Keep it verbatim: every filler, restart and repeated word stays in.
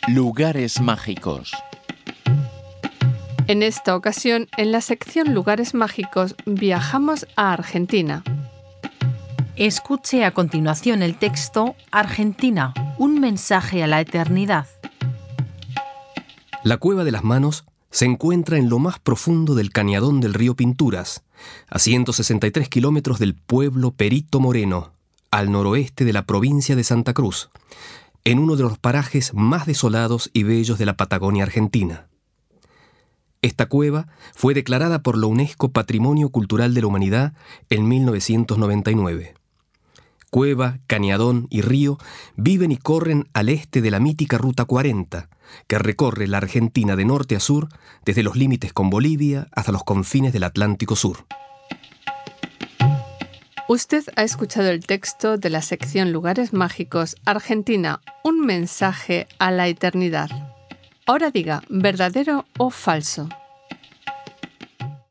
Lugares mágicos. En esta ocasión, en la sección Lugares mágicos, viajamos a Argentina. Escuche a continuación el texto Argentina, un mensaje a la eternidad. La Cueva de las Manos se encuentra en lo más profundo del cañadón del río Pinturas, a ciento sesenta y tres kilómetros del pueblo Perito Moreno, al noroeste de la provincia de Santa Cruz, en uno de los parajes más desolados y bellos de la Patagonia Argentina. Esta cueva fue declarada por la UNESCO Patrimonio Cultural de la Humanidad en mil novecientos noventa y nueve. Cueva, cañadón y río viven y corren al este de la mítica Ruta cuarenta, que recorre la Argentina de norte a sur, desde los límites con Bolivia hasta los confines del Atlántico Sur. Usted ha escuchado el texto de la sección Lugares mágicos, Argentina, un mensaje a la eternidad. Ahora diga, ¿verdadero o falso?